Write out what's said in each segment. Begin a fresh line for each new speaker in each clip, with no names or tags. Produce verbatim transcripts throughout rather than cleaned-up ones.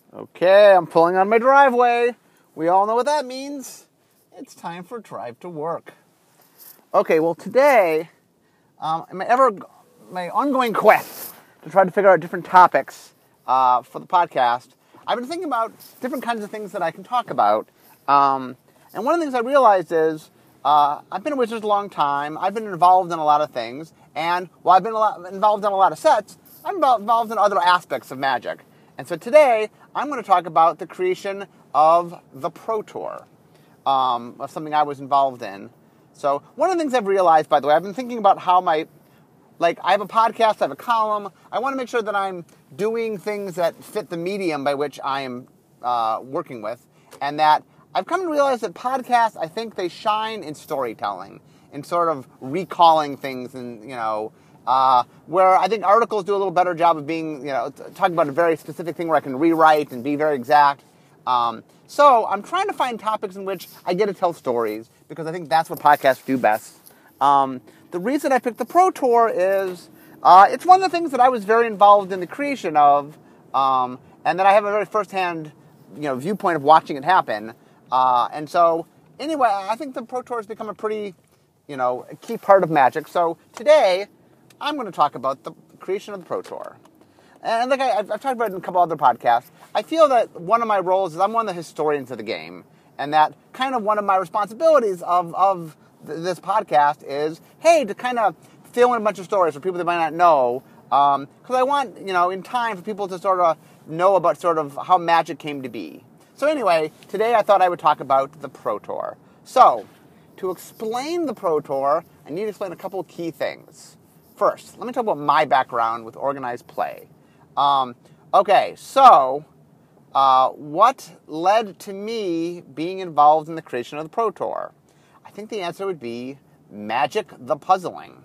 Okay, I'm pulling on my driveway. We all know what that means. It's time for drive to work. Okay, well today, um, my ever my ongoing quest to try to figure out different topics uh, for the podcast, I've been thinking about different kinds of things that I can talk about. Um, and one of the things I realized is uh, I've been a wizard a long time. I've been involved in a lot of things, and while I've been a lot, involved in a lot of sets, I'm involved in other aspects of Magic. And so today, I'm going to talk about the creation of the Pro Tour, um, of something I was involved in. So one of the things I've realized, by the way, I've been thinking about how my, like, I have a podcast, I have a column. I want to make sure that I'm doing things that fit the medium by which I am uh, working with, and that I've come to realize that podcasts, I think they shine in storytelling, in sort of recalling things, and, you know, Uh, where I think articles do a little better job of being, you know, t- talking about a very specific thing where I can rewrite and be very exact. Um, so I'm trying to find topics in which I get to tell stories, because I think that's what podcasts do best. Um, the reason I picked the Pro Tour is uh, it's one of the things that I was very involved in the creation of, um, and that I have a very firsthand, you know, viewpoint of watching it happen. Uh, and so, anyway, I think the Pro Tour has become a pretty, you know, a key part of Magic. So today, I'm going to talk about the creation of the Pro Tour. And like I, I've talked about it in a couple other podcasts, I feel that one of my roles is I'm one of the historians of the game. And that kind of one of my responsibilities of, of th- this podcast is, hey, to kind of fill in a bunch of stories for people that might not know. Because um, I want, you know, in time for people to sort of know about sort of how Magic came to be. So anyway, today I thought I would talk about the Pro Tour. So, to explain the Pro Tour, I need to explain a couple of key things. First, let me talk about my background with organized play. Um, okay, so uh, what led to me being involved in the creation of the Pro Tour? I think the answer would be Magic the Puzzling.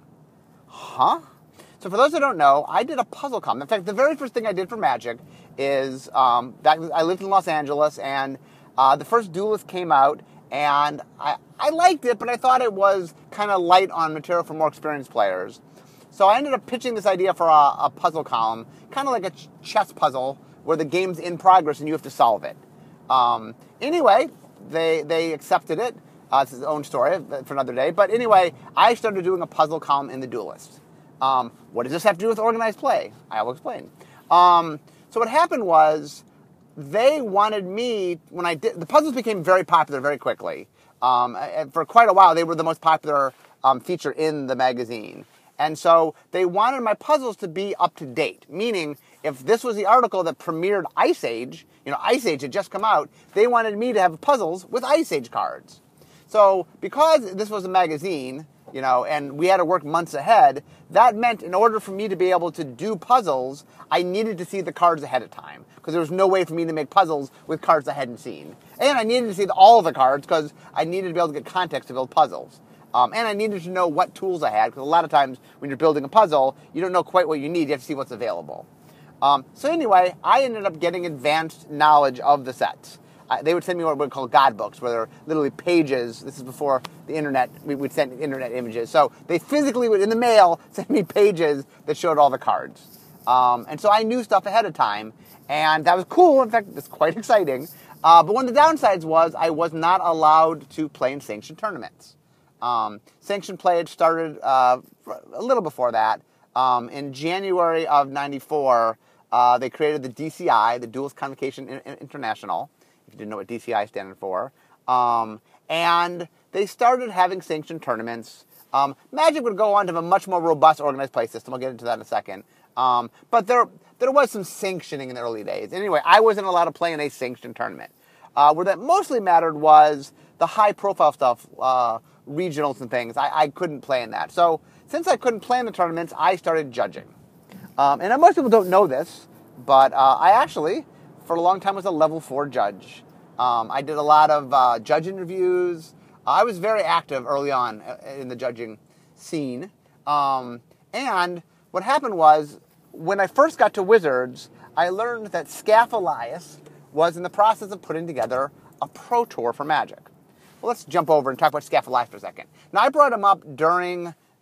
Huh? So for those that don't know, I did a puzzle column. In fact, the very first thing I did for Magic is, um, back, I lived in Los Angeles, and uh, the first Duelist came out, and I, I liked it, but I thought it was kind of light on material for more experienced players. So I ended up pitching this idea for a, a puzzle column, kind of like a ch- chess puzzle, where the game's in progress and you have to solve it. Um, anyway, they they accepted it. Uh, it's its own story for another day. But anyway, I started doing a puzzle column in the Duelist. Um, what does this have to do with organized play? I will explain. Um, so what happened was, they wanted me, when I did, the puzzles became very popular very quickly. Um, and for quite a while, they were the most popular um, feature in the magazine. And so they wanted my puzzles to be up to date, meaning if this was the article that premiered Ice Age, you know, Ice Age had just come out, they wanted me to have puzzles with Ice Age cards. So because this was a magazine, you know, and we had to work months ahead, that meant in order for me to be able to do puzzles, I needed to see the cards ahead of time, because there was no way for me to make puzzles with cards I hadn't seen. And I needed to see all of the cards, because I needed to be able to get context to build puzzles. Um, and I needed to know what tools I had, because a lot of times when you're building a puzzle, you don't know quite what you need. You have to see what's available. Um, so anyway, I ended up getting advanced knowledge of the sets. Uh, they would send me what we call God books, where they're literally pages. This is before the internet. We would send internet images. So they physically would, in the mail, send me pages that showed all the cards. Um, and so I knew stuff ahead of time, and that was cool. In fact, it's quite exciting. Uh, but one of the downsides was I was not allowed to play in sanctioned tournaments. Um, sanctioned play had started uh, a little before that. Um, in January of ninety-four, uh, they created the D C I, the Duelist Convocation International, if you didn't know what D C I stands for. Um, and they started having sanctioned tournaments. Um, Magic would go on to have a much more robust organized play system. I'll get into that in a second. Um, but there there was some sanctioning in the early days. Anyway, I wasn't allowed to play in a sanctioned tournament. Uh, where that mostly mattered was the high-profile stuff, uh, regionals and things. I, I couldn't play in that. So since I couldn't play in the tournaments, I started judging. Um, and most people don't know this, but uh, I actually, for a long time, was a level four judge. Um, I did a lot of uh, judge interviews. I was very active early on in the judging scene. Um, and what happened was, when I first got to Wizards, I learned that Scaff Elias was in the process of putting together a Pro Tour for Magic. Well, let's jump over and talk about Scaff Elias for a second. Now, I brought him up during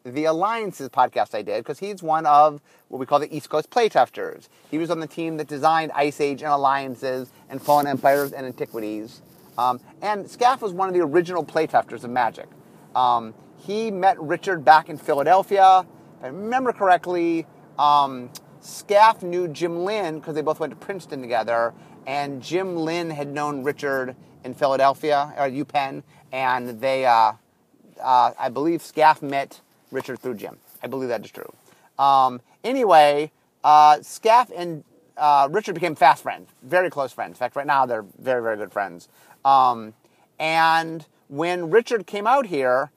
the Alliances podcast I did, because he's one of what we call the East Coast playtesters. He was on the team that designed Ice Age and Alliances and Fallen Empires and Antiquities. Um, and Scaff was one of the original playtesters of Magic. Um, he met Richard back in Philadelphia. If I remember correctly, um, Scaff knew Jim Lynn because they both went to Princeton together, and Jim Lynn had known Richard in Philadelphia, or UPenn, and they, uh, uh, I believe Scaff met Richard through Jim. I believe that is true. Um, anyway, uh, Scaff and uh, Richard became fast friends, very close friends. In fact, right now they're very, very good friends. Um, and when Richard came out here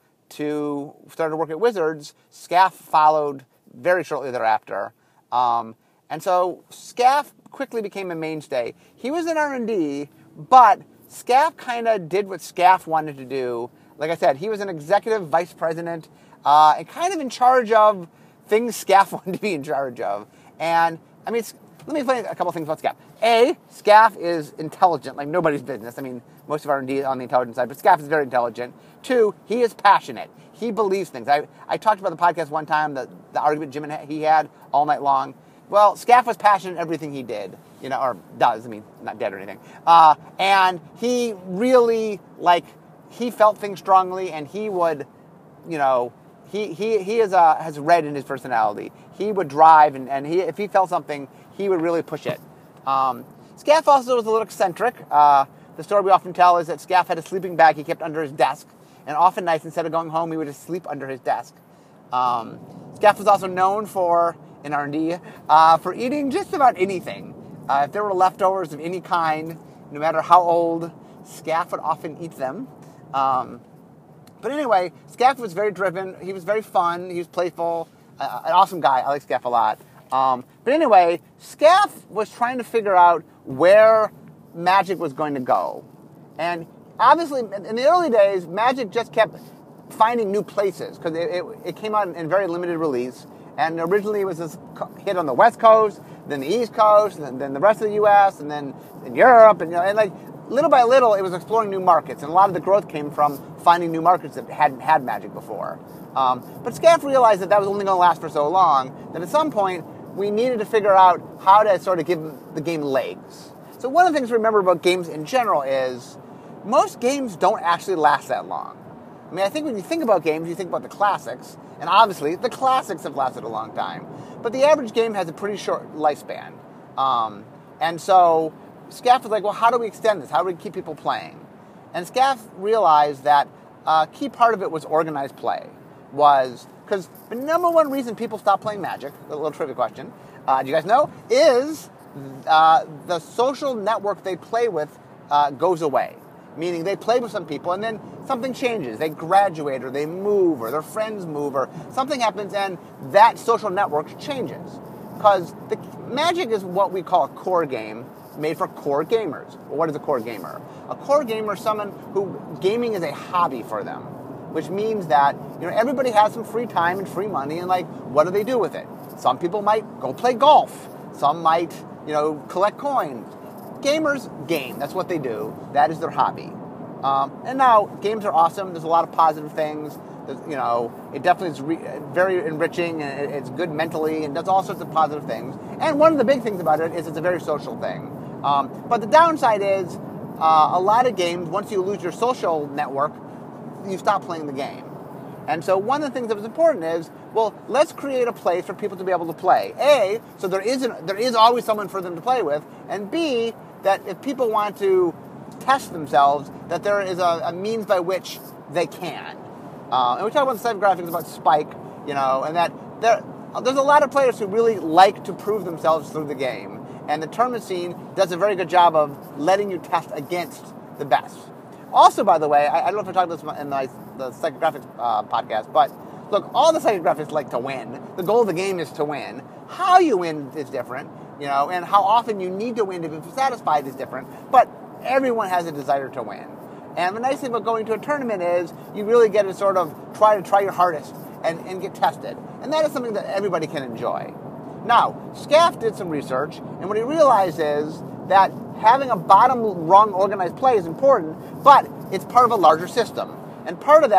to start to work at Wizards, Scaff followed very shortly thereafter. Um, and so Scaff quickly became a mainstay. He was in R and D, but Scaff kind of did what Scaff wanted to do. Like I said, he was an executive vice president uh, and kind of in charge of things Scaff wanted to be in charge of. And, I mean, let me explain a couple things about Scaff. A, Scaff is intelligent, like nobody's business. I mean, most of R and D is on the intelligence side, but Scaff is very intelligent. Two, he is passionate. He believes things. I, I talked about the podcast one time, the, the argument Jim and he had all night long. Well, Scaff was passionate in everything he did, you know, or does. I mean, not dead or anything. Uh, and he really, like, he felt things strongly, and he would, you know, he he he is a, has red in his personality. He would drive, and, and he if he felt something, he would really push it. Um, Scaff also was a little eccentric. Uh, the story we often tell is that Scaff had a sleeping bag he kept under his desk, and often nights, instead of going home, he would just sleep under his desk. Um, Scaff was also known for, in R and D, uh, for eating just about anything. Uh, if there were leftovers of any kind, no matter how old, Scaff would often eat them. Um, but anyway, Scaff was very driven. He was very fun. He was playful. Uh, an awesome guy. I like Scaff a lot. Um, but anyway, Scaff was trying to figure out where Magic was going to go. And obviously, in the early days, Magic just kept finding new places because it, it, it came out in very limited release. And originally it was this hit on the West Coast, then the East Coast, and then the rest of the U S, and then in Europe, and you know, and like little by little, it was exploring new markets, and a lot of the growth came from finding new markets that hadn't had Magic before. Um, but Scaff realized that that was only going to last for so long that at some point we needed to figure out how to sort of give the game legs. So one of the things to remember about games in general is most games don't actually last that long. I mean, I think when you think about games, you think about the classics, and obviously the classics have lasted a long time. But the average game has a pretty short lifespan. Um, and so Scaff was like, well, how do we extend this? How do we keep people playing? And Scaff realized that a key part of it was organized play. Was, because the number one reason people stop playing Magic, a little trivia question, uh, do you guys know, is uh, the social network they play with uh, goes away. Meaning they play with some people and then something changes. They graduate or they move or their friends move or something happens and that social network changes. Because the Magic is what we call a core game made for core gamers. Well, what is a core gamer? A core gamer is someone who gaming is a hobby for them, which means that, you know, everybody has some free time and free money and like, what do they do with it? Some people might go play golf. Some might, you know, collect coins. Gamers game. That's what they do. That is their hobby. Um, and now, games are awesome. There's a lot of positive things. There's, you know, it definitely is re- very enriching, and it's good mentally, and does all sorts of positive things. And one of the big things about it is it's a very social thing. Um, but the downside is, uh, a lot of games, once you lose your social network, you stop playing the game. And so one of the things that was important is, well, let's create a place for people to be able to play. A, so there isn't there is always someone for them to play with, and B, that if people want to test themselves, that there is a, a means by which they can. Uh, and we talk about the psychographics about Spike, you know, and that there there's a lot of players who really like to prove themselves through the game. And the tournament scene does a very good job of letting you test against the best. Also, by the way, I, I don't know if I talked about this in my, the psychographics uh, podcast, but look, all the psychographics like to win. The goal of the game is to win. How you win is different, you know, and how often you need to win to be satisfied is different, but everyone has a desire to win. And the nice thing about going to a tournament is you really get to sort of try to try your hardest and, and get tested. And that is something that everybody can enjoy. Now, Scaff did some research, and what he realized is that having a bottom rung organized play is important, but it's part of a larger system. And part of that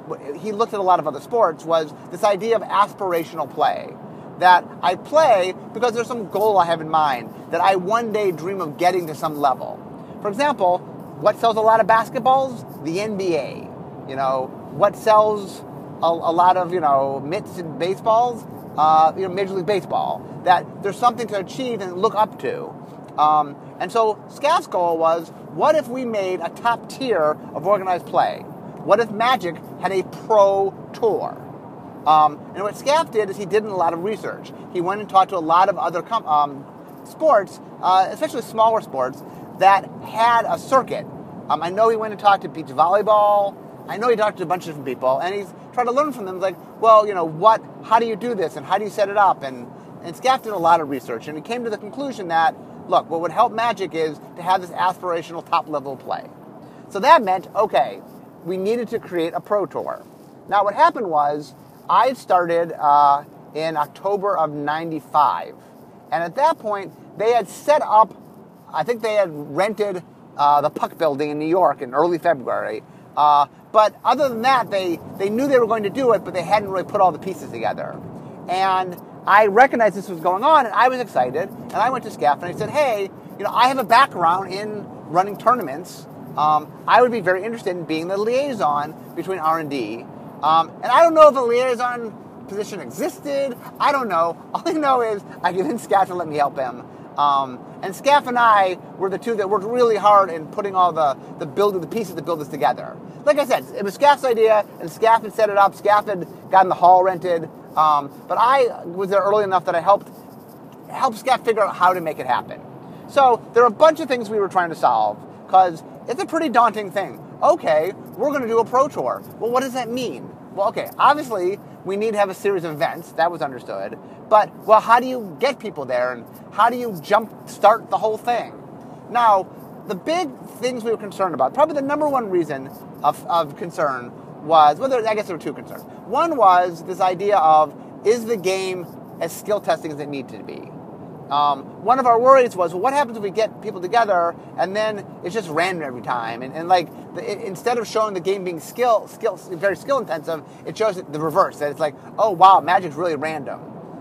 he looked at a lot of other sports, was this idea of aspirational play. That I play because there's some goal I have in mind, that I one day dream of getting to some level. For example, what sells a lot of basketballs? The N B A. You know, what sells a, a lot of, you know, mitts and baseballs? Uh, you know, Major League Baseball. That there's something to achieve and look up to. Um, and so SCAF's goal was, what if we made a top tier of organized play? What if Magic had a pro tour? Um, and what SCAF did is he did a lot of research. He went and talked to a lot of other com- um, sports, uh, especially smaller sports, that had a circuit. Um, I know he went and talked to beach volleyball. I know he talked to a bunch of different people, and he's tried to learn from them. Like, well, you know, what? How do you do this, and how do you set it up? And and SCAF did a lot of research, and he came to the conclusion that, look, what would help Magic is to have this aspirational top-level play. So that meant, okay, we needed to create a pro tour. Now, what happened was, I started uh, in October of ninety-five, and at that point, they had set up, I think they had rented uh, the Puck Building in New York in early February, uh, but other than that, they, they knew they were going to do it, but they hadn't really put all the pieces together. And I recognized this was going on, and I was excited, and I went to SCAF, and I said, hey, you know, I have a background in running tournaments. Um, I would be very interested in being the liaison between R and D. Um, and I don't know if a liaison position existed. I don't know. All I know is I convinced SCAF to let me help him. Um, and SCAF and I were the two that worked really hard in putting all the, the build the pieces to build this together. Like I said, it was SCAF's idea, and SCAF had set it up. SCAF had gotten the hall rented. Um, but I was there early enough that I helped help SCAF figure out how to make it happen. So there are a bunch of things we were trying to solve, because it's a pretty daunting thing. Okay, we're going to do a pro tour. Well, what does that mean? Well, okay, obviously, we need to have a series of events. That was understood. But, well, how do you get people there? And how do you jump start the whole thing? Now, the big things we were concerned about, probably the number one reason of, of concern was, well, there, I guess there were two concerns. One was this idea of, is the game as skill testing as it needed to be? Um, one of our worries was, well, what happens if we get people together and then it's just random every time? And, and like, the, it, instead of showing the game being skill, skill, very skill intensive, it shows the reverse. That it's like, oh, wow, Magic's really random.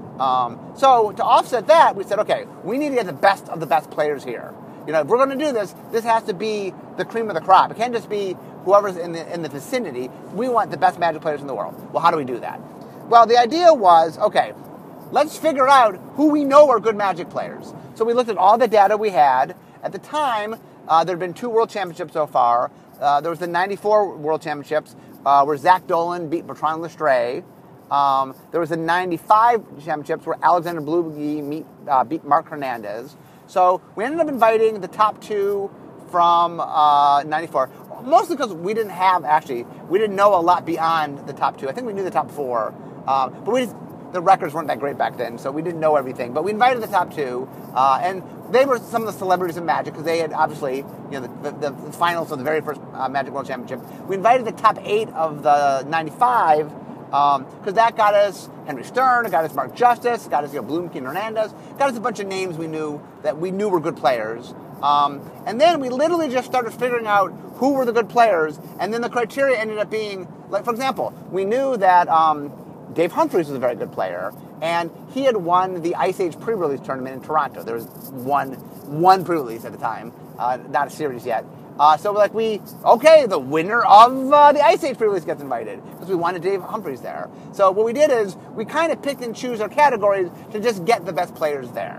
Um, so to offset that, we said, okay, we need to get the best of the best players here. You know, if we're going to do this, this has to be the cream of the crop. It can't just be whoever's in the in the vicinity. We want the best Magic players in the world. Well, how do we do that? Well, the idea was, okay, let's figure out who we know are good Magic players. So we looked at all the data we had. At the time, uh, there had been two World Championships so far. Uh, there was the ninety-four World Championships, uh, where Zach Dolan beat Bertrand Lestrade. Um, there was the ninety-five Championships where Alexander Blugie meet, uh, beat Mark Hernandez. So we ended up inviting the top two from uh, ninety-four, mostly because we didn't have, actually, we didn't know a lot beyond the top two. I think we knew the top four, um, but we just, the records weren't that great back then, so we didn't know everything. But we invited the top two, uh, and they were some of the celebrities of Magic, because they had obviously, you know, the, the, the finals of the very first uh, Magic World Championship. We invited the top eight of the ninety-five, because um, that got us Henry Stern, it got us Mark Justice, it got us, you know, Blumke and Hernandez, got us a bunch of names we knew that we knew were good players. Um, and then we literally just started figuring out who were the good players, and then the criteria ended up being, like, for example, we knew that um, Dave Humphries was a very good player, and he had won the Ice Age pre-release tournament in Toronto. There was one one pre-release at the time, uh, not a series yet. Uh, so, like, we, okay, the winner of uh, the Ice Age pre-release gets invited, because we wanted Dave Humphries there. So what we did is, we kind of picked and choose our categories to just get the best players there.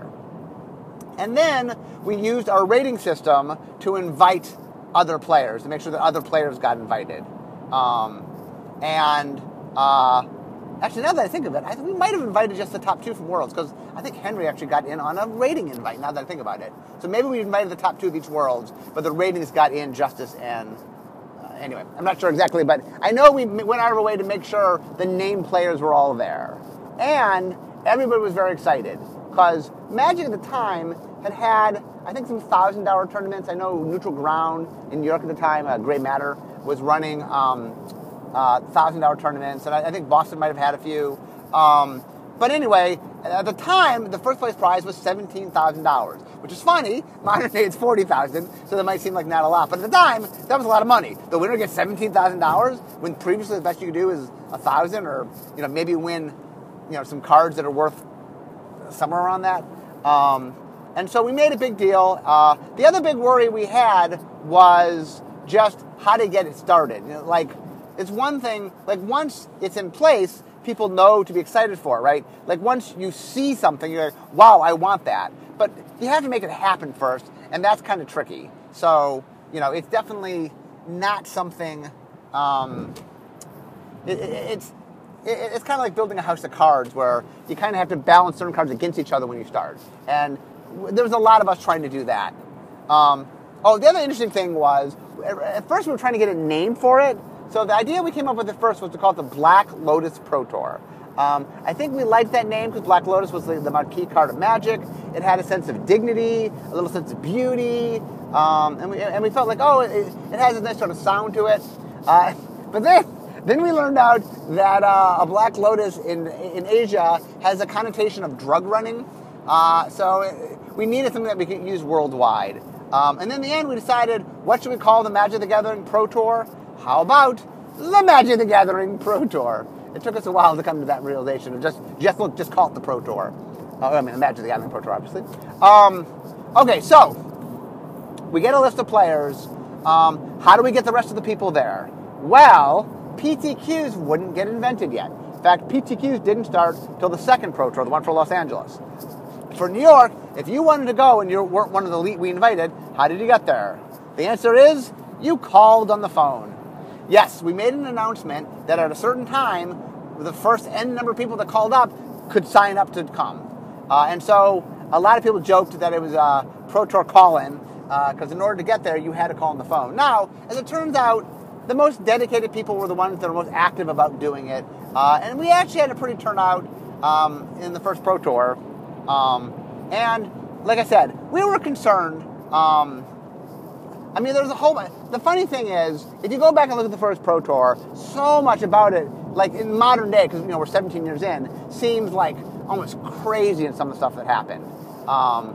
And then we used our rating system to invite other players, to make sure that other players got invited. Um, and, uh, actually, now that I think of it, I think we might have invited just the top two from Worlds, because I think Henry actually got in on a rating invite, now that I think about it. So maybe we invited the top two of each Worlds, but the ratings got in Justice and... Uh, anyway, I'm not sure exactly, but I know we went out of our way to make sure the named players were all there. And everybody was very excited, because Magic at the time had had, I think, some one thousand dollar tournaments. I know Neutral Ground in New York at the time, uh, Gray Matter, was running... Um, Uh, one thousand dollar tournaments, and I, I think Boston might have had a few. Um, but anyway, at the time, the first place prize was seventeen thousand dollars, which is funny. Modern day, it's forty thousand dollars, so that might seem like not a lot. But at the time, that was a lot of money. The winner gets seventeen thousand dollars, when previously the best you could do is one thousand dollars, or you know maybe win you know some cards that are worth somewhere around that. Um, and so we made a big deal. Uh, the other big worry we had was just how to get it started. You know, like, it's one thing, like once it's in place, people know to be excited for it, right? Like once you see something, you're like, wow, I want that. But you have to make it happen first, and that's kind of tricky. So, you know, it's definitely not something, um, it, it, it's, it, it's kind of like building a house of cards where you kind of have to balance certain cards against each other when you start. And there was a lot of us trying to do that. Um, oh, the other interesting thing was, at first we were trying to get a name for it. So the idea we came up with at first was to call it the Black Lotus Pro Tour. Um, I think we liked that name because Black Lotus was the, the marquee card of Magic. It had a sense of dignity, a little sense of beauty, um, and we and we felt like, oh, it, it has a nice sort of sound to it. Uh, but then then we learned out that uh, a Black Lotus in in Asia has a connotation of drug running. Uh, so it, we needed something that we could use worldwide. Um, and in the end, we decided, what should we call the Magic the Gathering Pro Tour? How about the Magic the Gathering Pro Tour? It took us a while to come to that realization of just just look, just call it the Pro Tour. Uh, I mean, the Magic the Gathering Pro Tour, obviously. Um, okay, so we get a list of players. Um, how do we get the rest of the people there? Well, P T Qs wouldn't get invented yet. In fact, P T Qs didn't start till the second Pro Tour, the one for Los Angeles. For New York, if you wanted to go and you weren't one of the elite we invited, how did you get there? The answer is, you called on the phone. Yes, we made an announcement that at a certain time, the first N number of people that called up could sign up to come. Uh, and so a lot of people joked that it was a Pro Tour call-in, because uh, in order to get there, you had to call on the phone. Now, as it turns out, the most dedicated people were the ones that were most active about doing it. Uh, and we actually had a pretty turnout um, in the first Pro Tour. Um, and like I said, we were concerned. Um, I mean, there's a whole... The funny thing is, if you go back and look at the first Pro Tour, so much about it, like in modern day, because, you know, we're seventeen years in, seems like almost crazy in some of the stuff that happened. Um,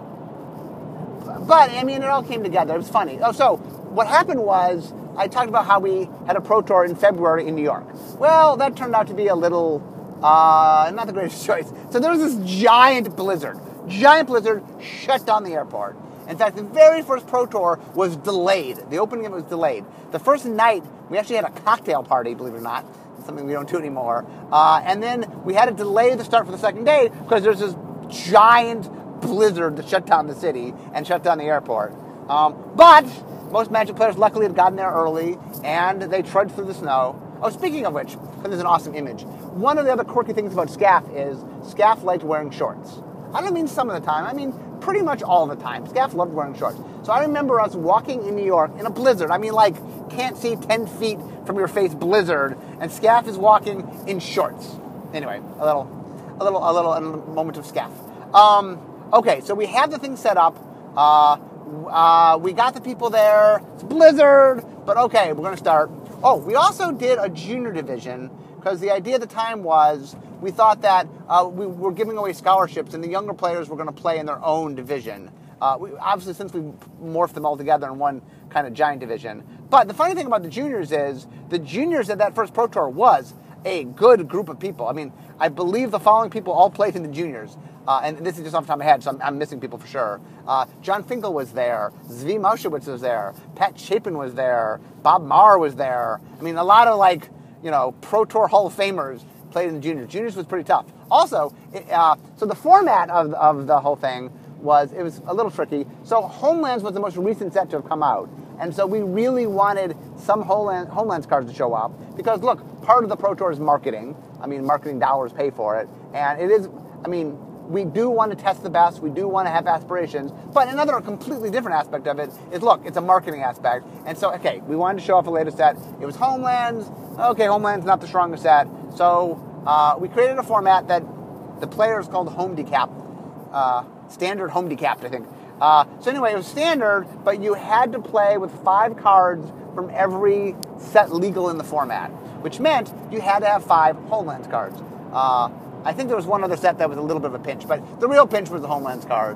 but, I mean, it all came together. It was funny. Oh, so what happened was, I talked about how we had a Pro Tour in February in New York. Well, that turned out to be a little, uh, not the greatest choice. So there was this giant blizzard. Giant blizzard shut down the airport. In fact, the very first Pro Tour was delayed. The opening of it was delayed. The first night, we actually had a cocktail party, believe it or not. It's something we don't do anymore. Uh, and then we had to delay the start for the second day because there's this giant blizzard that shut down the city and shut down the airport. Um, but most Magic players luckily had gotten there early, and they trudged through the snow. Oh, speaking of which, there's an awesome image. One of the other quirky things about Scaff is Scaff liked wearing shorts. I don't mean some of the time. I mean pretty much all the time. Scaff loved wearing shorts. So I remember us walking in New York in a blizzard. I mean, like, can't see ten feet from your face blizzard, and Scaff is walking in shorts. Anyway, a little, a little, a little, a moment of Scaff. Um, okay, so we have the thing set up. Uh, uh, we got the people there. It's blizzard, but okay, we're going to start. Oh, we also did a junior division, because the idea at the time was we thought that uh, we were giving away scholarships and the younger players were going to play in their own division. Uh, we, obviously, since we morphed them all together in one kind of giant division. But the funny thing about the juniors is the juniors at that first Pro Tour was a good group of people. I mean, I believe the following people all played in the juniors. Uh, and this is just off the top of my head, so I'm, I'm missing people for sure. Uh, John Finkel was there. Zvi Maushewitz was there. Pat Chapin was there. Bob Maher was there. I mean, a lot of, like, you know, Pro Tour Hall of Famers played in the juniors. Juniors was pretty tough. Also, it, uh, so the format of, of the whole thing was, it was a little tricky. So Homelands was the most recent set to have come out. And so we really wanted some Homeland, Homelands cards to show up. Because, look, part of the Pro Tour is marketing. I mean, marketing dollars pay for it. And it is, I mean, we do want to test the best. We do want to have aspirations. But another completely different aspect of it is, look, it's a marketing aspect. And so, okay, we wanted to show off the latest set. It was Homelands. Okay, Homelands not the strongest set. So uh, we created a format that the players called Home Decap. Uh, standard Home Decapped, I think. Uh, so anyway, it was standard, but you had to play with five cards from every set legal in the format, which meant you had to have five Homelands cards. Uh, I think there was one other set that was a little bit of a pinch, but the real pinch was the Homelands cards.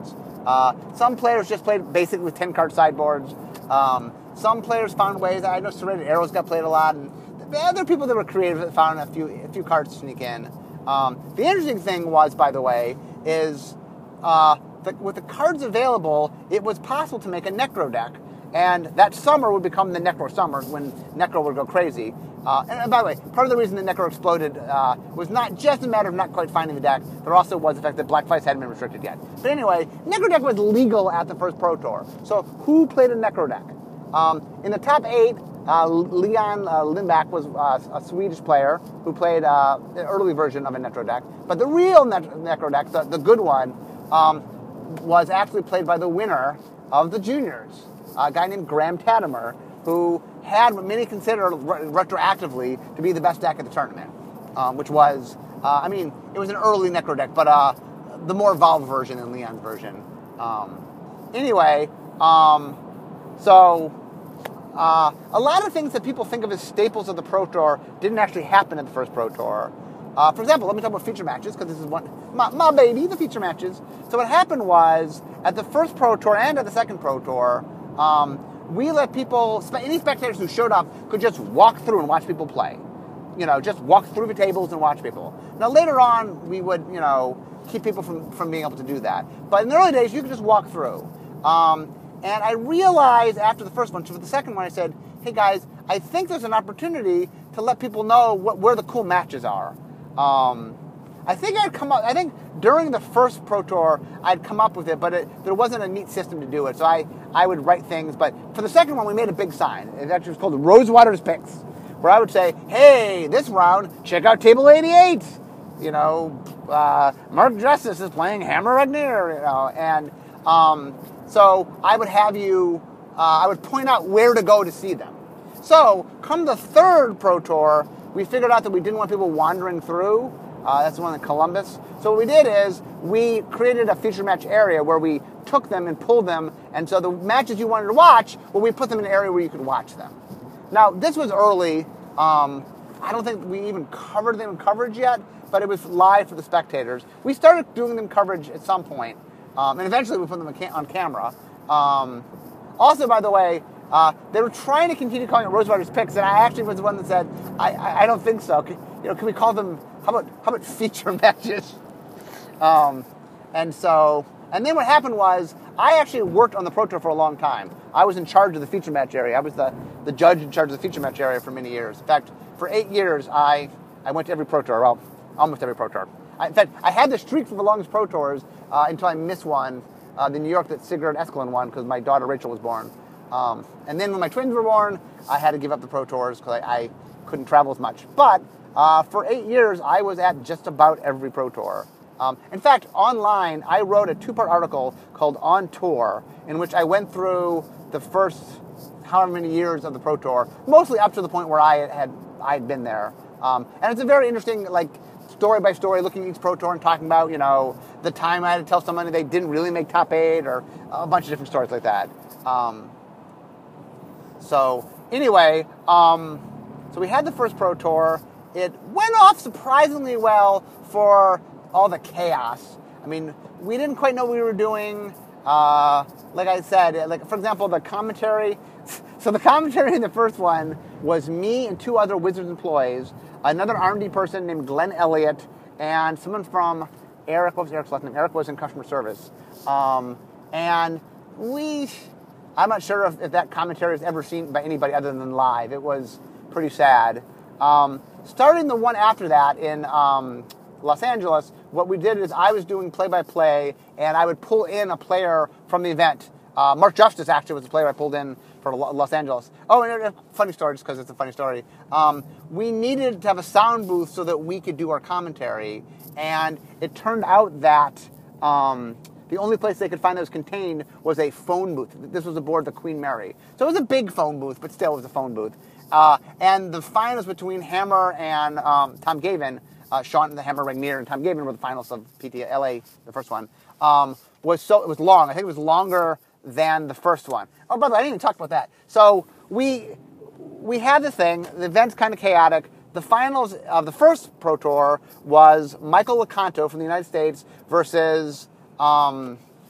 Uh, some players just played basically with ten-card sideboards. Um, some players found ways. I know Serrated Arrows got played a lot, and there are people that were creative that found a few a few cards to sneak in. Um, the interesting thing was, by the way, is uh, the, with the cards available, it was possible to make a Necro deck, and that summer would become the Necro summer when Necro would go crazy. Uh, and, and by the way, part of the reason that Necro exploded uh, was not just a matter of not quite finding the deck, there also was the fact that Black Vice hadn't been restricted yet. But anyway, Necro deck was legal at the first Pro Tour. So who played a Necro deck? Um, in the top eight, uh, Leon uh, Lindback was uh, a Swedish player who played uh, an early version of a Necro deck. But the real ne- Necro deck, the, the good one, um, was actually played by the winner of the juniors, a guy named Graham Tatimer, who had what many consider re- retroactively to be the best deck at the tournament, um, which was, uh, I mean, it was an early Necro deck, but uh, the more evolved version than Leon's version. Um, anyway, um, so uh, a lot of things that people think of as staples of the Pro Tour didn't actually happen at the first Pro Tour. Uh, for example, let me talk about feature matches, because this is one, my, my baby, the feature matches. So what happened was, at the first Pro Tour and at the second Pro Tour, um, we let people, any spectators who showed up could just walk through and watch people play. You know, just walk through the tables and watch people. Now, later on, we would, you know, keep people from, from being able to do that. But in the early days, you could just walk through. Um, and I realized after the first one, so for the second one, I said, hey, guys, I think there's an opportunity to let people know what, where the cool matches are. Um, I think I'd come up, I think during the first Pro Tour, I'd come up with it, but it, there wasn't a neat system to do it. So I, I would write things. But for the second one, we made a big sign. It actually was called Rosewater's Picks, where I would say, hey, this round, check out table eighty-eight. You know, uh, Mark Justice is playing Hammer Ragnir, you know. And um, so I would have you, uh, I would point out where to go to see them. So come the third Pro Tour, we figured out that we didn't want people wandering through. Uh, that's the one in Columbus. So what we did is we created a feature match area where we took them and pulled them. And so the matches you wanted to watch, well, we put them in an area where you could watch them. Now, this was early. Um, I don't think we even covered them in coverage yet, but it was live for the spectators. We started doing them coverage at some point, um, and eventually we put them on camera. Um, also, by the way, uh, they were trying to continue calling it Rosewater's Picks, and I actually was the one that said, I, I, I don't think so. Can, you know, can we call them, how about how about feature matches? Um, and so, and then what happened was, I actually worked on the Pro Tour for a long time. I was in charge of the feature match area. I was the, the judge in charge of the feature match area for many years. In fact, for eight years, I, I went to every Pro Tour, well, almost every Pro Tour. I, in fact, I had the streak for the longest Pro Tours uh, until I missed one, uh, the New York that Sigurd Eskelin won, because my daughter Rachel was born. Um, and then when my twins were born, I had to give up the Pro Tours because I, I couldn't travel as much. But uh, for eight years, I was at just about every Pro Tour. Um, in fact, online, I wrote a two-part article called On Tour, in which I went through the first however many years of the Pro Tour, mostly up to the point where I had I had been there. Um, and it's a very interesting, like, story by story, looking at each Pro Tour and talking about, you know, the time I had to tell somebody they didn't really make top eight, or a bunch of different stories like that. Um, so anyway, um, so we had the first Pro Tour. It went off surprisingly well for all the chaos. I mean, we didn't quite know what we were doing. Uh, like I said, like for example, the commentary. So the commentary in the first one was me and two other Wizards employees, another R and D person named Glenn Elliott, and someone from Eric. What was Eric's last name? Eric was in customer service. Um, and we, I'm not sure if, if that commentary is ever seen by anybody other than live. It was pretty sad. Um, starting the one after that in um, Los Angeles, what we did is I was doing play-by-play, and I would pull in a player from the event. Uh, Mark Justice actually was the player I pulled in for Los Angeles. Oh, and a funny story, just because it's a funny story. Um, we needed to have a sound booth so that we could do our commentary, and it turned out that um, the only place they could find that was contained was a phone booth. This was aboard the Queen Mary. So it was a big phone booth, but still it was a phone booth. Uh, and the finals between Hammer and um, Tom Gavin, uh, Sean the Hammer Ragnir and Tom Gavin were the finals of P T A L A, the first one, um, was so it was long. I think it was longer than the first one. Oh, by the way, I didn't even talk about that. So we we had the thing. The event's kind of chaotic. The finals of the first Pro Tour was Michael Lecanto from the United States versus um,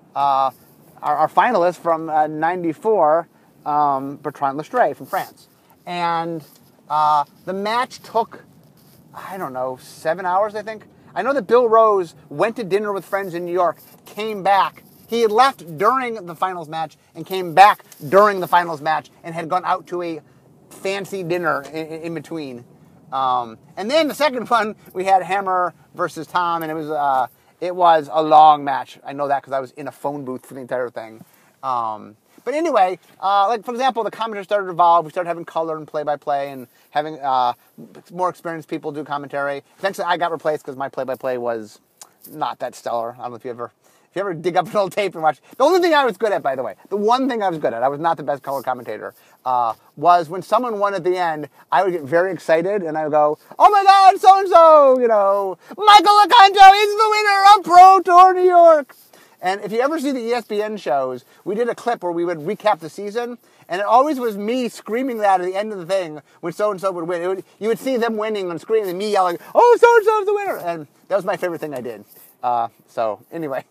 uh, our, our finalist from uh, ninety-four, um, Bertrand Lestrade from France. And uh, the match took, I don't know, seven hours, I think. I know that Bill Rose went to dinner with friends in New York, came back. He had left during the finals match and came back during the finals match and had gone out to a fancy dinner in, in between. Um, and then the second one, we had Hammer versus Tom, and it was uh, it was a long match. I know that because I was in a phone booth for the entire thing. Um, but anyway, uh, like for example, the commentary started to evolve. We started having color and play-by-play and having uh, more experienced people do commentary. Eventually, I got replaced because my play-by-play was not that stellar. I don't know if you ever... If you ever dig up an old tape and watch... The only thing I was good at, by the way, the one thing I was good at, I was not the best color commentator, uh, was when someone won at the end, I would get very excited, and I would go, oh my God, so-and-so, you know, Michael Lecanto is the winner of Pro Tour New York. And if you ever see the E S P N shows, we did a clip where we would recap the season, and it always was me screaming that at the end of the thing when so-and-so would win. It would, you would see them winning and screaming, and me yelling, oh, so-and-so is the winner. And that was my favorite thing I did. Uh, so, anyway...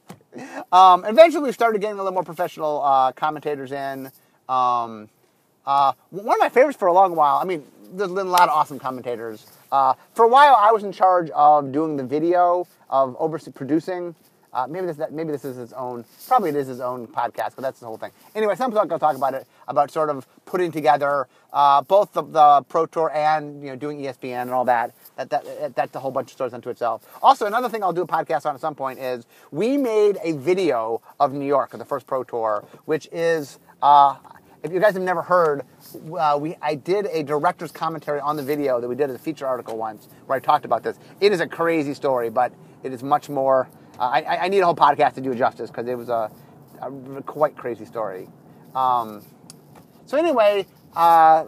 Um, eventually, we started getting a little more professional uh, commentators in. Um, uh, one of my favorites for a long while, I mean, there's been a lot of awesome commentators. Uh, for a while, I was in charge of doing the video, of overseeing producing. Uh, maybe this maybe this is his own, probably it is his own podcast, but that's the whole thing. Anyway, some people are going to talk about it, about sort of putting together uh, both the, the Pro Tour and, you know, doing E S P N and all that. That, that That's a whole bunch of stories unto itself. Also, another thing I'll do a podcast on at some point is we made a video of New York, of the first Pro Tour, which is, uh, if you guys have never heard, uh, we I did a director's commentary on the video that we did as a feature article once where I talked about this. It is a crazy story, but it is much more... Uh, I, I need a whole podcast to do it justice because it was a, a quite crazy story. Um, so anyway, uh,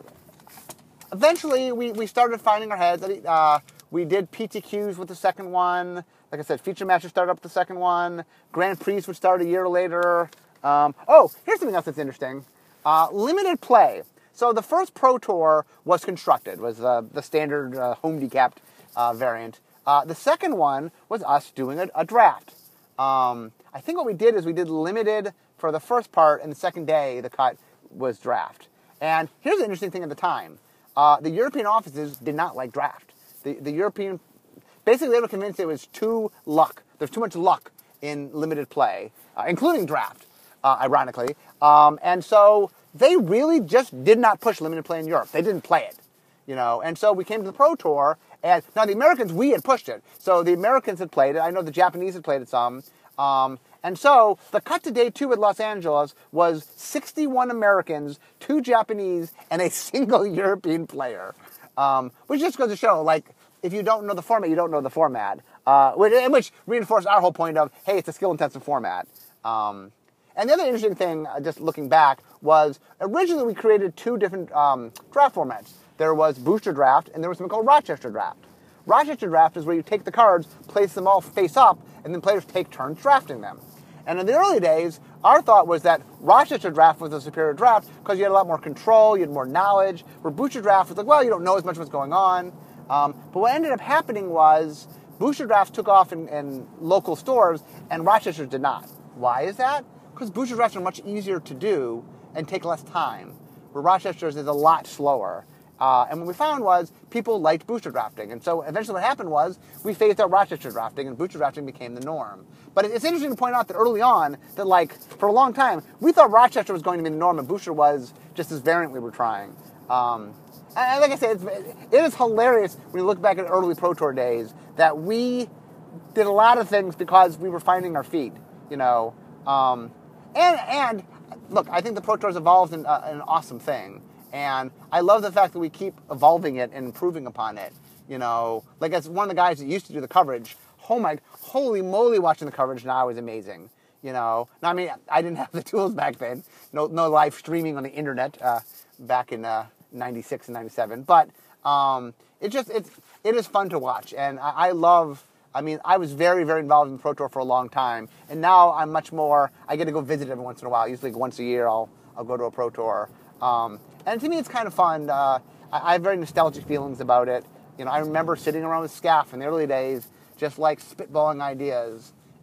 eventually we, we started finding our heads. Uh, we did P T Qs with the second one. Like I said, feature matches started up with the second one. Grand Prix would start a year later. Um, oh, here's something else that's interesting. Uh, limited play. So the first Pro Tour was constructed, was uh, the standard uh, home decapped uh, variant. Uh, the second one was us doing a, a draft. Um, I think what we did is we did limited for the first part, and the second day the cut was draft. And here's the interesting thing at the time. Uh, the European offices did not like draft. The, the European, basically they were convinced it was too luck. There's too much luck in limited play, uh, including draft, uh, ironically. Um, and so they really just did not push limited play in Europe. They didn't play it. You know, and so we came to the Pro Tour, and now the Americans, we had pushed it. So the Americans had played it. I know the Japanese had played it some. Um, and so the cut to day two at Los Angeles was sixty-one Americans, two Japanese, and a single European player. Um, which just goes to show, like, if you don't know the format, you don't know the format. Uh, which, which reinforced our whole point of, hey, it's a skill-intensive format. Um, and the other interesting thing, uh, just looking back, was originally we created two different um, draft formats. There was Booster Draft, and there was something called Rochester Draft. Rochester Draft is where you take the cards, place them all face up, and then players take turns drafting them. And in the early days, our thought was that Rochester Draft was a superior draft because you had a lot more control, you had more knowledge, where Booster Draft was like, well, you don't know as much what's going on. Um, but what ended up happening was Booster Drafts took off in, in local stores, and Rochester did not. Why is that? Because Booster Drafts are much easier to do and take less time, where Rochester's is a lot slower. Uh, and what we found was people liked booster drafting. And so eventually what happened was we phased out Rochester drafting, and booster drafting became the norm. But it's interesting to point out that early on, that like for a long time, we thought Rochester was going to be the norm, and booster was just this variant we were trying. Um, and like I said, it's, it is hilarious when you look back at early Pro Tour days that we did a lot of things because we were finding our feet, you know. Um, and, and look, I think the Pro Tour has evolved in uh, an awesome thing. And I love the fact that we keep evolving it and improving upon it. You know, like as one of the guys that used to do the coverage, oh my, holy moly, watching the coverage now is amazing. You know, now, I mean, I didn't have the tools back then. No, no live streaming on the internet uh, back in uh, ninety-six and ninety-seven. But um, it just it's it is fun to watch, and I, I love. I mean, I was very, very involved in the Pro Tour for a long time, and now I'm much more. I get to go visit every once in a while. Usually, once a year, I'll I'll go to a Pro Tour. Um, and to me, it's kind of fun. Uh, I, I have very nostalgic feelings about it. You know, I remember sitting around with Scaff in the early days, just like spitballing ideas.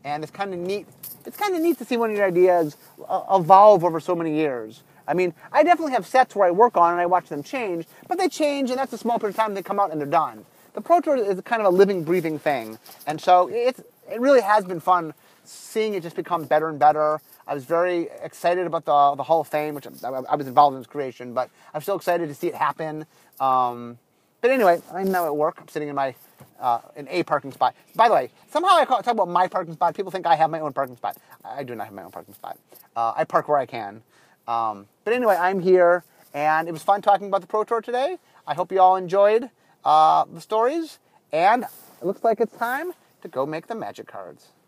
and it's kind of neat. It's kind of neat to see one of your ideas uh, evolve over so many years. I mean, I definitely have sets where I work on and I watch them change, but they change, and that's a small period of time. They come out and they're done. The Pro Tour is kind of a living, breathing thing, and so it's it really has been fun seeing it just become better and better. I was very excited about the the Hall of Fame, which I, I was involved in its creation, but I'm still excited to see it happen. Um, but anyway, I'm now at work. I'm sitting in my uh, in a parking spot. By the way, somehow I talk about my parking spot. People think I have my own parking spot. I do not have my own parking spot. Uh, I park where I can. Um, but anyway, I'm here, and it was fun talking about the Pro Tour today. I hope you all enjoyed uh, the stories, and it looks like it's time to go make the magic cards.